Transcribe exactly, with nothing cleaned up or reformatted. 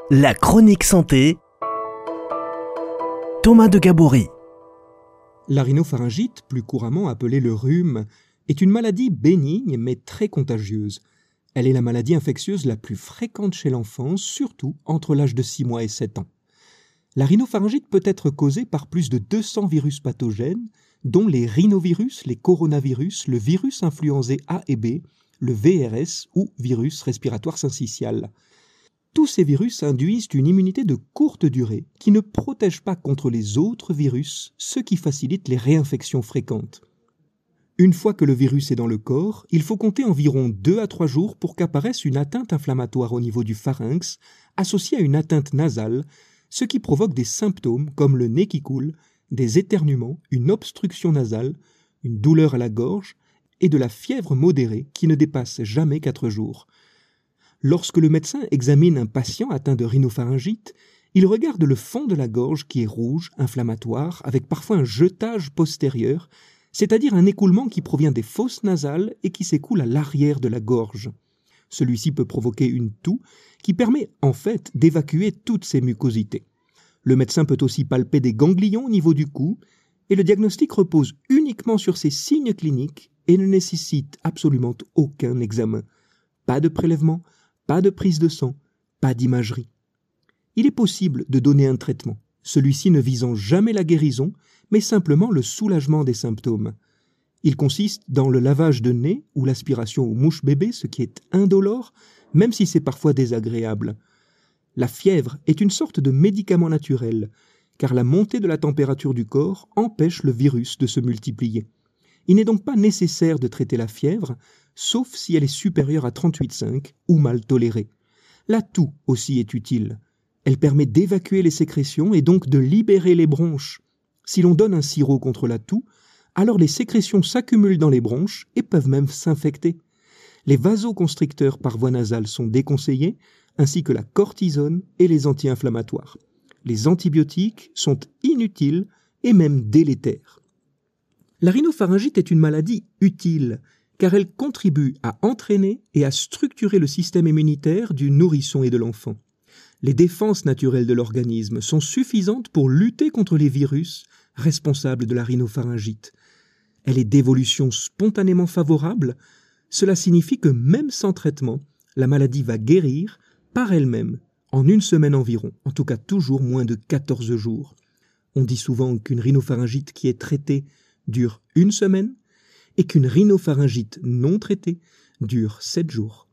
La chronique santé, Thomas de Gabory. La rhinopharyngite, plus couramment appelée le rhume, est une maladie bénigne mais très contagieuse. Elle est la maladie infectieuse la plus fréquente chez l'enfant, surtout entre l'âge de six mois et sept ans. La rhinopharyngite peut être causée par plus de deux cents virus pathogènes, dont les rhinovirus, les coronavirus, le virus influenzé A et B, le V R S ou virus respiratoire syncytial. Tous ces virus induisent une immunité de courte durée qui ne protège pas contre les autres virus, ce qui facilite les réinfections fréquentes. Une fois que le virus est dans le corps, il faut compter environ deux à trois jours pour qu'apparaisse une atteinte inflammatoire au niveau du pharynx, associée à une atteinte nasale, ce qui provoque des symptômes comme le nez qui coule, des éternuements, une obstruction nasale, une douleur à la gorge et de la fièvre modérée qui ne dépasse jamais quatre jours. Lorsque le médecin examine un patient atteint de rhinopharyngite, il regarde le fond de la gorge qui est rouge, inflammatoire, avec parfois un jetage postérieur, c'est-à-dire un écoulement qui provient des fosses nasales et qui s'écoule à l'arrière de la gorge. Celui-ci peut provoquer une toux qui permet en fait d'évacuer toutes ces mucosités. Le médecin peut aussi palper des ganglions au niveau du cou et le diagnostic repose uniquement sur ces signes cliniques et ne nécessite absolument aucun examen. Pas de prélèvement, pas de prise de sang, pas d'imagerie. Il est possible de donner un traitement, celui-ci ne visant jamais la guérison, mais simplement le soulagement des symptômes. Il consiste dans le lavage de nez ou l'aspiration aux mouches bébés, ce qui est indolore, même si c'est parfois désagréable. La fièvre est une sorte de médicament naturel, car la montée de la température du corps empêche le virus de se multiplier. Il n'est donc pas nécessaire de traiter la fièvre, sauf si elle est supérieure à trente-huit virgule cinq ou mal tolérée. La toux aussi est utile. Elle permet d'évacuer les sécrétions et donc de libérer les bronches. Si l'on donne un sirop contre la toux, alors les sécrétions s'accumulent dans les bronches et peuvent même s'infecter. Les vasoconstricteurs par voie nasale sont déconseillés, ainsi que la cortisone et les anti-inflammatoires. Les antibiotiques sont inutiles et même délétères. La rhinopharyngite est une maladie utile, car elle contribue à entraîner et à structurer le système immunitaire du nourrisson et de l'enfant. Les défenses naturelles de l'organisme sont suffisantes pour lutter contre les virus responsables de la rhinopharyngite. Elle est d'évolution spontanément favorable. Cela signifie que même sans traitement, la maladie va guérir par elle-même en une semaine environ, en tout cas toujours moins de quatorze jours. On dit souvent qu'une rhinopharyngite qui est traitée dure une semaine et qu'une rhinopharyngite non traitée dure sept jours.